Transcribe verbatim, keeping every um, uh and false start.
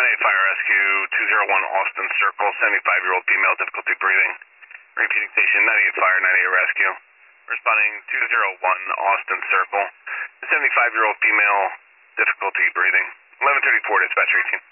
ninety-eight Fire Rescue, two oh one Austin Circle, seventy-five-year-old female, difficulty breathing. Repeating station, ninety-eight Fire, ninety-eight Rescue. Responding two oh one Austin Circle, seventy-five-year-old female, difficulty breathing. eleven thirty-four, dispatch eighteen.